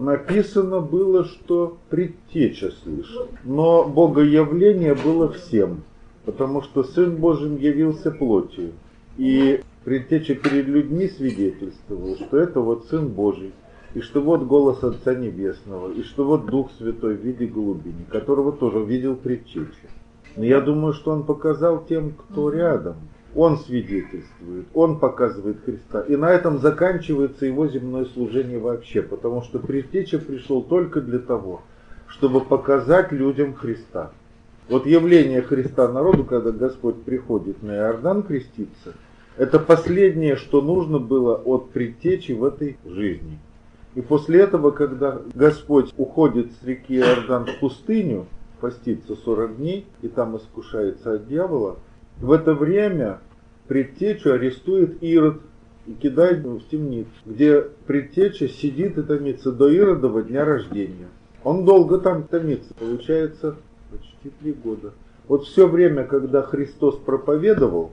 Написано было, что предтеча слышал. Но богоявление было всем, потому что Сын Божий явился плотью. И предтеча перед людьми свидетельствовал, что это вот Сын Божий, и что вот голос Отца Небесного, и что вот Дух Святой в виде голубини, которого тоже видел предтеча. Но я думаю, что он показал тем, кто рядом. Он свидетельствует, он показывает Христа. И на этом заканчивается его земное служение вообще, потому что предтеча пришел только для того, чтобы показать людям Христа. Вот явление Христа народу, когда Господь приходит на Иордан креститься, это последнее, что нужно было от предтечи в этой жизни. И после этого, когда Господь уходит с реки Иордан в пустыню, постится 40 дней, и там искушается от дьявола, в это время предтечу арестует Ирод и кидает в темницу, где предтеча сидит и томится до Иродова дня рождения. Он долго там томится, получается почти 3 года. Вот все время, когда Христос проповедовал,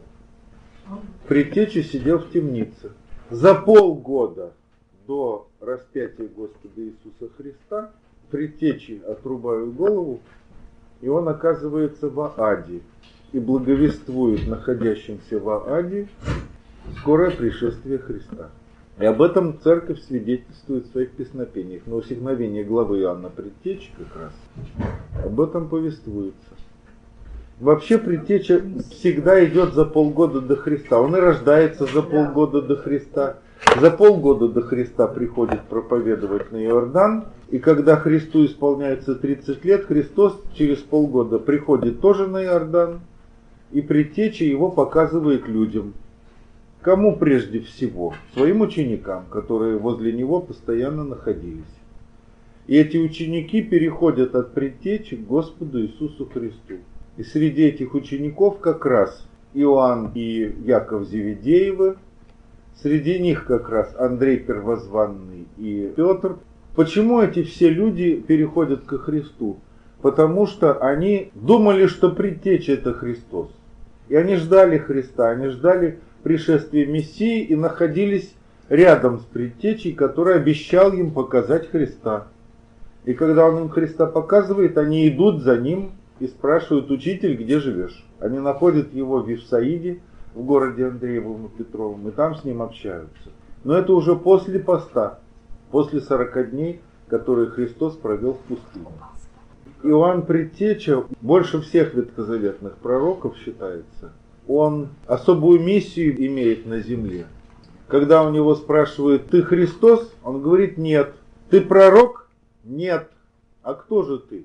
предтеча сидел в темнице. За полгода до распятия Господа Иисуса Христа предтечи отрубают голову, и он оказывается в Аде и благовествует находящимся в Аде скорое пришествие Христа. И об этом церковь свидетельствует в своих песнопениях. На усекновение главы Иоанна Предтечи как раз об этом повествуется. Вообще предтеча всегда идет за полгода до Христа. Он и рождается за полгода до Христа. За полгода до Христа приходит проповедовать на Иордан. И когда Христу исполняется 30 лет, Христос через полгода приходит тоже на Иордан. И предтеча его показывает людям. Кому прежде всего? Своим ученикам, которые возле него постоянно находились. И эти ученики переходят от предтечи к Господу Иисусу Христу. И среди этих учеников как раз Иоанн и Яков Зеведеевы, среди них как раз Андрей Первозванный и Петр. Почему эти все люди переходят ко Христу? Потому что они думали, что предтеча это Христос. И они ждали Христа, они ждали пришествия Мессии и находились рядом с предтечей, который обещал им показать Христа. И когда он им Христа показывает, они идут за ним и спрашивают: учитель, где живешь? Они находят его в Вифсаиде, в городе Андреевом и Петровом, и там с ним общаются. Но это уже после поста, после 40 дней, которые Христос провел в пустыне. Иоанн Предтеча больше всех ветхозаветных пророков считается. Он особую миссию имеет на земле. Когда у него спрашивают: ты Христос? Он говорит: нет. Ты пророк? Нет. А кто же ты?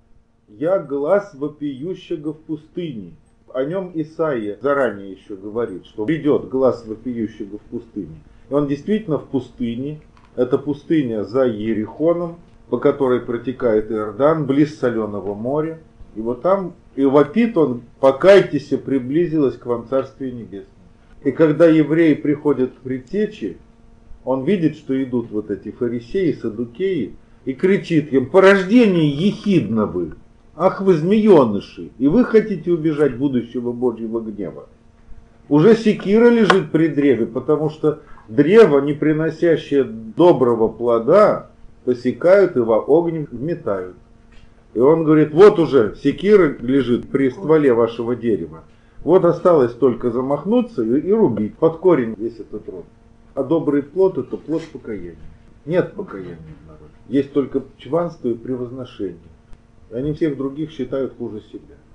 Я глас вопиющего в пустыне. О нем Исаия заранее еще говорит, что придет глас вопиющего в пустыне. И он действительно в пустыне. Это пустыня за Иерихоном, по которой протекает Иордан, близ соленого моря. И вот там и вопит он: покайтесь, приблизилось к вам Царствие Небесное. И когда евреи приходят к предтече, он видит, что идут вот эти фарисеи, саддукеи, и кричит им: по рождению ехидно вы, ах вы змееныши, и вы хотите убежать будущего Божьего гнева. Уже секира лежит при древе, потому что древо, не приносящее доброго плода, посекают и во огонь вметают. И он говорит: вот уже секира лежит при стволе вашего дерева. Вот осталось только замахнуться и рубить под корень весь этот род. А добрый плод — это плод покаяния. Нет покаяния в народе. Есть только чванство и превозношение. Они всех других считают хуже себя.